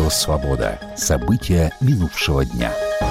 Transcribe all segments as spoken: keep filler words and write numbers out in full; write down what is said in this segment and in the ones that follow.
Радио «Свобода». События минувшего дня.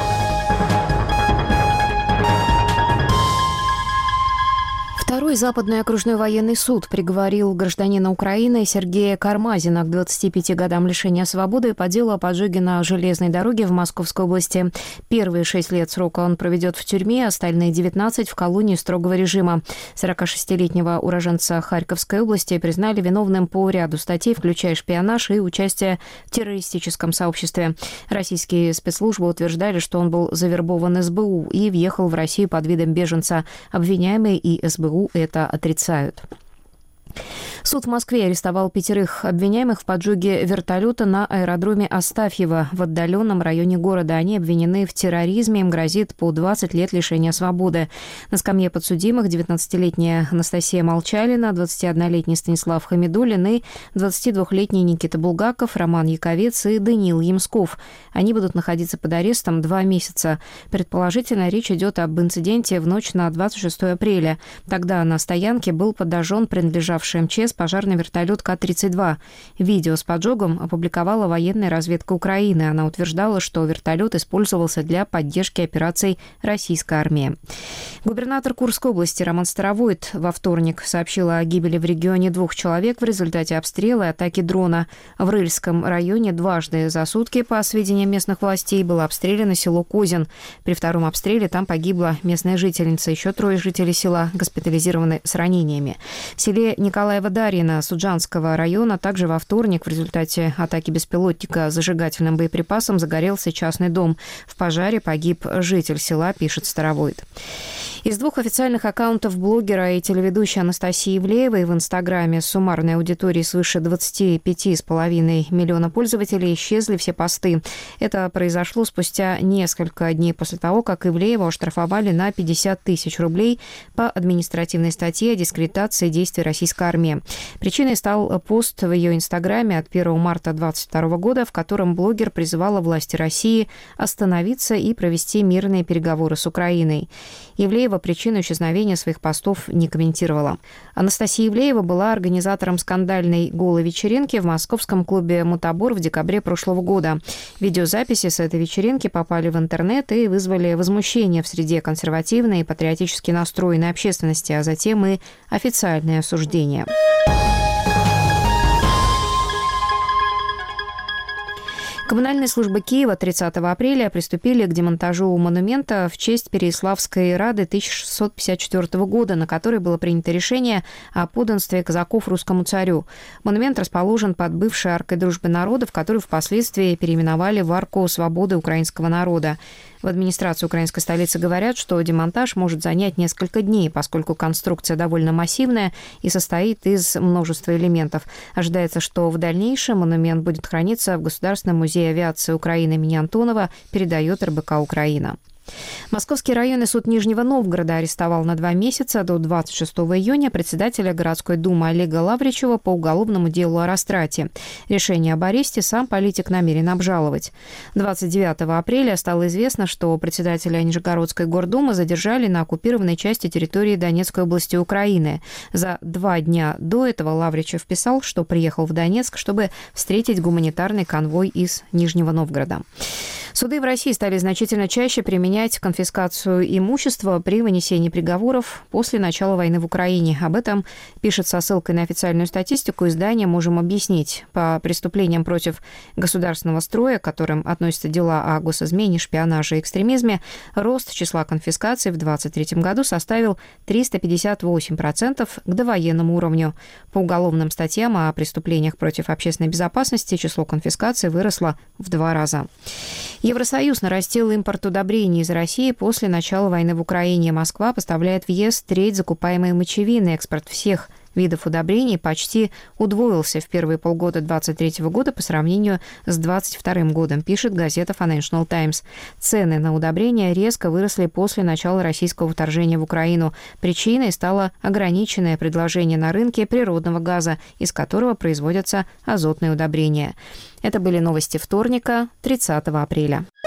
Второй Западный окружной военный суд приговорил гражданина Украины Сергея Кармазина к двадцати пяти годам лишения свободы по делу о поджоге на железной дороге в Московской области. Первые шесть лет срока он проведет в тюрьме, остальные девятнадцать в колонии строгого режима. сорокашестилетнего уроженца Харьковской области признали виновным по ряду статей, включая шпионаж и участие в террористическом сообществе. Российские спецслужбы утверждали, что он был завербован эс бэ у и въехал в Россию под видом беженца. Обвиняемые и эс бэ у это отрицают. Суд в Москве арестовал пятерых обвиняемых в поджоге вертолета на аэродроме Астафьево в отдаленном районе города. Они обвинены в терроризме, им грозит по двадцать лет лишения свободы. На скамье подсудимых девятнадцатилетняя Анастасия Молчалина, двадцатиоднолетний Станислав Хамидуллин и двадцатидвухлетний Никита Булгаков, Роман Яковец и Даниил Ямсков. Они будут находиться под арестом два месяца. Предположительно, речь идет об инциденте в ночь на двадцать шестое апреля. Тогда на стоянке был подожжен принадлежавший эм че эс пожарный вертолет Ка тридцать два. Видео с поджогом опубликовала военная разведка Украины. Она утверждала, что вертолет использовался для поддержки операций российской армии. Губернатор Курской области Роман Старовойт во вторник сообщил о гибели в регионе двух человек в результате обстрела и атаки дрона. В Рыльском районе дважды за сутки, по сведениям местных властей, было обстреляно село Козин. При втором обстреле там погибла местная жительница. Еще трое жителей села госпитализированы с ранениями. В селе Николаева-Дарьина Суджанского района также во вторник в результате атаки беспилотника с зажигательным боеприпасом загорелся частный дом. В пожаре погиб житель села, пишет Старовойт. Из двух официальных аккаунтов блогера и телеведущей Анастасии Ивлеевой в Инстаграме с суммарной аудиторией свыше двадцати пяти с половиной миллиона пользователей исчезли все посты. Это произошло спустя несколько дней после того, как Ивлееву оштрафовали на пятьдесят тысяч рублей по административной статье о дискредитации действий российской армии. Причиной стал пост в ее Инстаграме от первого марта две тысячи двадцать второго года, в котором блогер призывала власти России остановиться и провести мирные переговоры с Украиной. Ивлеева причину исчезновения своих постов не комментировала. Анастасия Ивлеева была организатором скандальной голой вечеринки в московском клубе «Мутабор» в декабре прошлого года. Видеозаписи с этой вечеринки попали в интернет и вызвали возмущение в среде консервативной и патриотически настроенной общественности, а затем и официальное осуждение. Коммунальные службы Киева тридцатого апреля приступили к демонтажу монумента в честь Переяславской Рады тысяча шестьсот пятьдесят четвёртого года, на которой было принято решение о подданстве казаков русскому царю. Монумент расположен под бывшей аркой дружбы народов, которую впоследствии переименовали в арку свободы украинского народа. В администрации украинской столицы говорят, что демонтаж может занять несколько дней, поскольку конструкция довольно массивная и состоит из множества элементов. Ожидается, что в дальнейшем монумент будет храниться в Государственном музее авиации Украины имени Антонова, передает эр бэ ка «Украина». Московский районный суд Нижнего Новгорода арестовал на два месяца до двадцать шестого июня председателя городской думы Олега Лавричева по уголовному делу о растрате. Решение об аресте сам политик намерен обжаловать. двадцать девятого апреля стало известно, что председателя Нижегородской гордумы задержали на оккупированной части территории Донецкой области Украины. За два дня до этого Лавричев писал, что приехал в Донецк, чтобы встретить гуманитарный конвой из Нижнего Новгорода. Суды в России стали значительно чаще применять конфискацию имущества при вынесении приговоров после начала войны в Украине. Об этом пишет со ссылкой на официальную статистику издание «Можем объяснить». По преступлениям против государственного строя, к которым относятся дела о госизмене, шпионаже и экстремизме, рост числа конфискаций в две тысячи двадцать третьем году составил триста пятьдесят восемь процентов к довоенному уровню. По уголовным статьям о преступлениях против общественной безопасности число конфискаций выросло в два раза. Евросоюз нарастил импорт удобрений из России после начала войны в Украине. Москва поставляет в ЕС треть закупаемой мочевины. Экспорт всех видов удобрений почти удвоился в первые полгода двадцать третьего года по сравнению с двадцать вторым годом, пишет газета Financial Times. Цены на удобрения резко выросли после начала российского вторжения в Украину. Причиной стало ограниченное предложение на рынке природного газа, из которого производятся азотные удобрения. Это были новости вторника, тридцатого апреля.